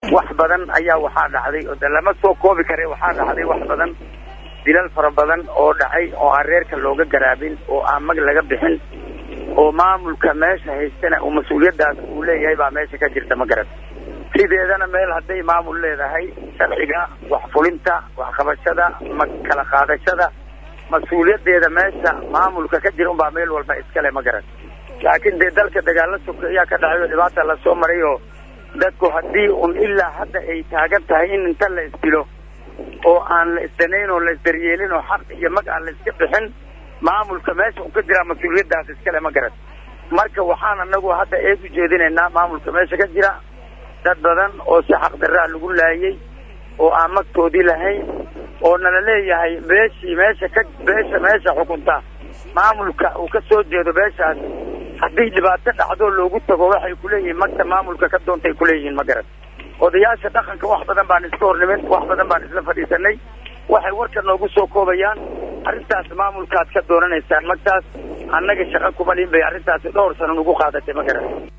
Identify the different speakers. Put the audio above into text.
Speaker 1: wax badan ayaa waxaa dhacday oo lama soo koobi kare waxaa dhacday wax badan dilal fara badan oo dhacay oo aan reerka looga garaabin oo aan mag laga bixin oo maamulka meesha haystana oo mas'uuliyadaas uu leeyahay baa meesha ka jirta ma garan sideedana meel haday maamul leedahay sharciga wax fulinta wax qabashada kala qaadashada mas'uuliyadeeda meesha maamulka ka jira baa meel walba iska leh ma garan laakiin dalka dagaal la sokeeyaa ka dhacay dhibaato la soo maray oo dadku hadii uu ilaa hadda ay taagan tahay in inta la isdilo oo aan la isdaneyn oo la isdaryeelin oo xaq iyo mag aan la iska bixin maamulka meesha uu ka jira mas'uuliyadaas iska leh ma garan marka waxaan anagu hadda eeg u jeedinaynaa maamulka meesha ka jira dad badan oo si xaq darra lagu laayay oo aan magtoodii lahayn oo nala leeyahay meesha xukunta maamulka uu ka soo jeedo beeshaas haddii dhibaato dhacdo loogu tago waxay ku leeyihiin magta maamulka ka doontay ku leeyihiin ma garan odayaasha dhaqanka wax badan baan iska hornimin wax badan baan isla fadhiisanay waxay warka noogu soo koobayaan arrintaas maamulkaad ka doonanaysaan magtaas annaga shaqo kuma liin bay arrintaas dhowr sano ugu qaadatay ma garan